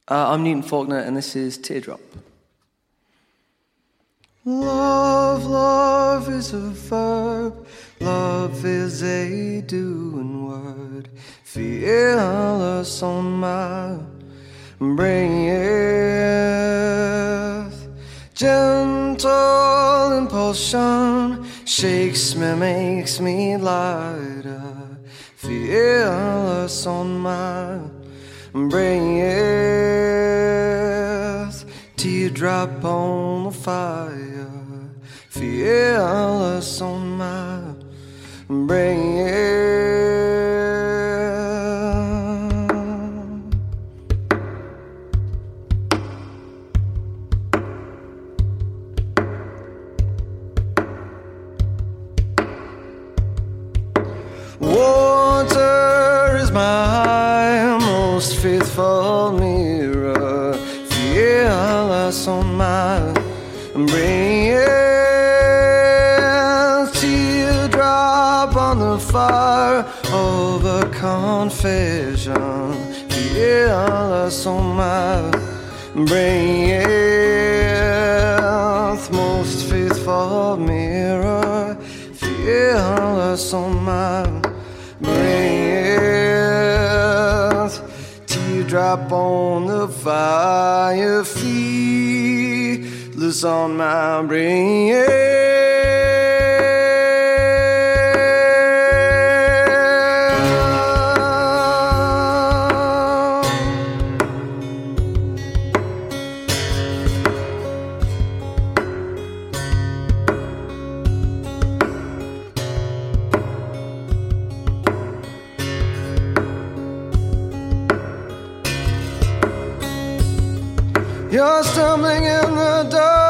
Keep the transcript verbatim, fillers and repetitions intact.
Uh, I'm Newton Faulkner, and this is Teardrop. Love, love is a verb. Love is a doing word. Fearless on my breath. Gentle impulsion shakes me, makes me lighter. Fearless on my breath. Teardrop on the fire. Fearless on my breath. Water is my most faithful mirror. Fearless on my breath. Teardrop on the fire of a confession. Fearless on my breath. Most faithful mirror. Fearless on my breath. Teardrop on the fire. Fearless on my breath. You're stumbling in the dark.